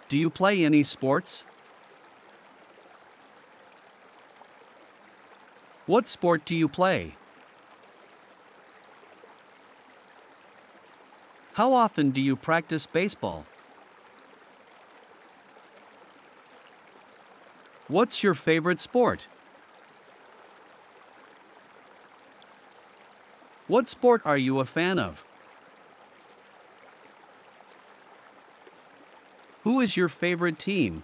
Do you play any sports? What sport do you play? How often do you practice baseball? What's your favorite sport? What sport are you a fan of? Who is your favorite team?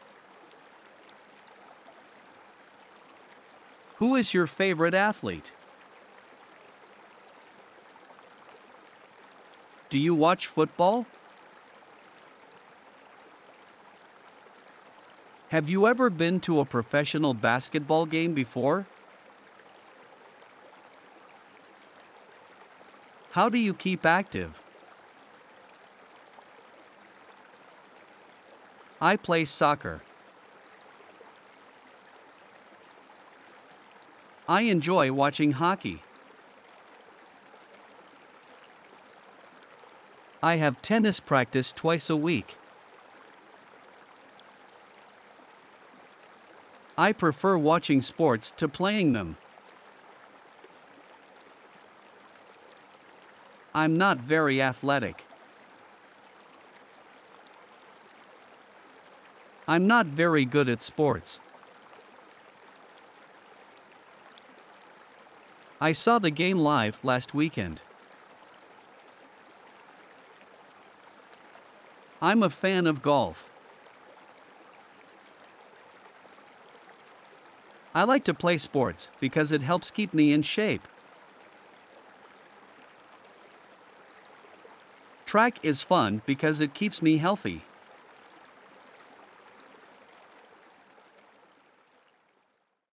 Who is your favorite athlete? Do you watch football? Have you ever been to a professional basketball game before? How do you keep active? I play soccer. I enjoy watching hockey. I have tennis practice twice a week. I prefer watching sports to playing them. I'm not very athletic. I'm not very good at sports. I saw the game live last weekend. I'm a fan of golf. I like to play sports because it helps keep me in shape. Track is fun because it keeps me healthy.